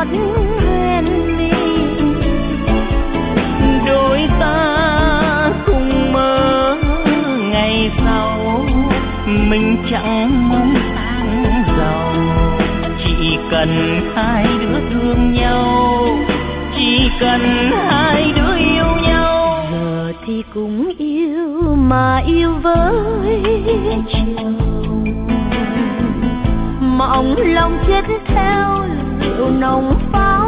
ngọt huyền vi. Đôi ta cùng mơ ngày sau, mình chẳng mong sang giàu, chỉ cần hai đứa thương nhau, chỉ cần hai đứa yêu nhau. Giờ thì cũng yêu mà yêu với chồng, mộng lòng chết theo rượu nồng pháo.